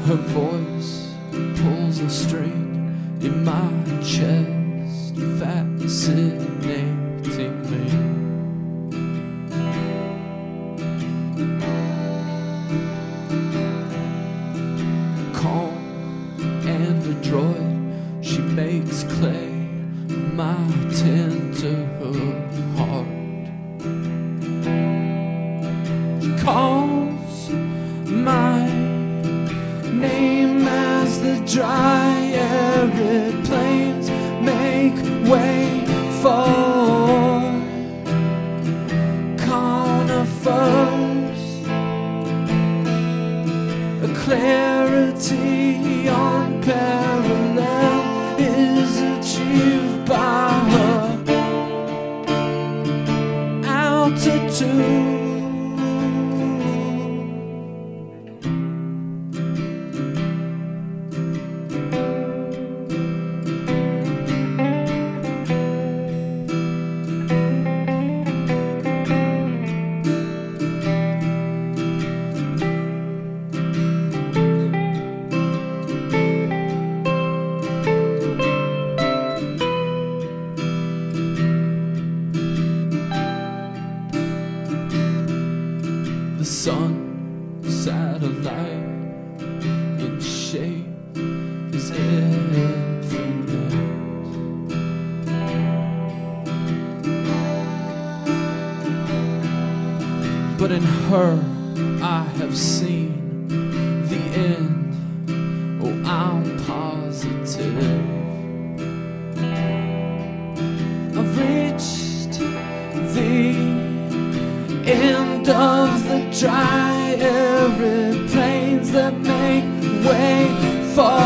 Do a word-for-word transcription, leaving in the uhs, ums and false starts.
Her voice pulls a string in my chest, fascinating me. Calm and adroit, she makes clay my tender heart. She calls my name as the dry arid plains make way for conifers. A clarity unparalleled is achieved by her altitude. The sun, satellite in shape, is infinite. But in her I have seen the end. Oh, I'm positive. I've reached the end of the dry arid plains that make way for